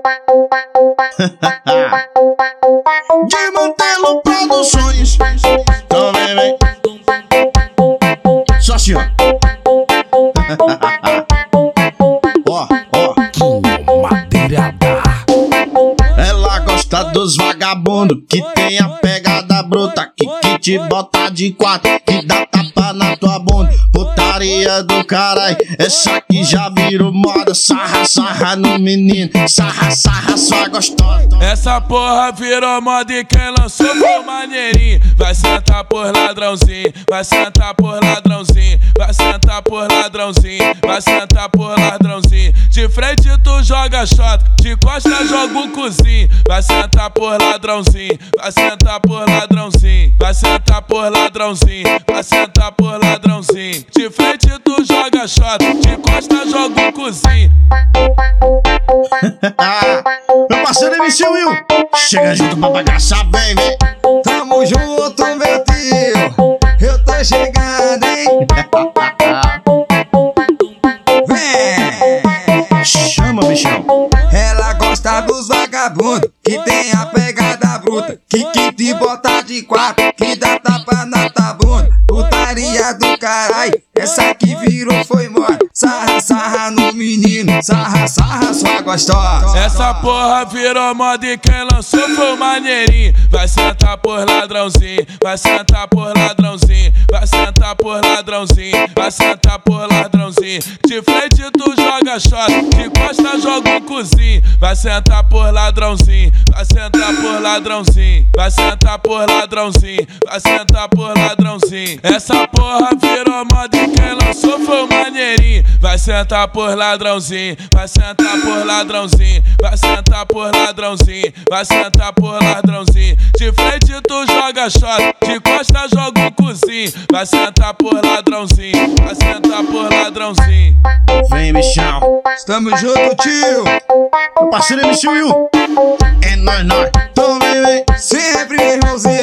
De Mantelo Produções. Então vem. Só assim, ó. Ó. Madeirada. Ela gosta dos vagabundos que tem a pegada bruta, que te bota de quatro, que dá tapa na tua bunda. Putaria do caralho, essa aqui já virou moda. Sarra no menino, sarra sua gostosa. Essa porra virou moda e quem lançou foi o maneirinho. Vai sentar por ladrãozinho, vai sentar por ladrãozinho, vai sentar por ladrãozinho, vai sentar por ladrãozinho. De frente tu joga shot, de costa joga o cozinho. Vai sentar por ladrãozinho, vai sentar por ladrãozinho, vai sentar por ladrãozinho, vai sentar por ladrãozinho. De frente tu joga shot, de costa joga o cozinho. Meu parceiro MC Will, chega junto pra bagaçar, vem. Tamo junto, meu tio, eu tô chegando, hein? Vem! Chama, bichão. Ela gosta dos vagabundos que tem a pegada bruta, que te bota de quatro, que dá tapa na tua bunda. Putaria do caralho, essa aqui virou foi moda. Sarra no menino, sarra sua gostosa. Essa porra virou moda e quem lançou foi o maneirinho. Vai sentar por ladrãozinho, vai sentar por ladrãozinho, vai sentar por ladrãozinho, vai sentar por ladrãozinho. De frente tu joga shot, de costa joga o cozinho. Vai sentar por ladrãozinho, vai sentar por ladrãozinho, vai sentar por ladrãozinho, vai sentar por ladrãozinho. Essa porra virou moda e quem lançou foi o maneirinho. Vai sentar por ladrãozinho, vai sentar por ladrãozinho, vai sentar por ladrãozinho, vai sentar por ladrãozinho. De frente tu joga shot, de costa joga o cozinho. Vai sentar por ladrãozinho, vai sentar por ladrãozinho. Vem, bichão. Estamos junto, tio. Meu parceiro MC Will, é nóis. Então vem. Sempre, meu irmãozinho.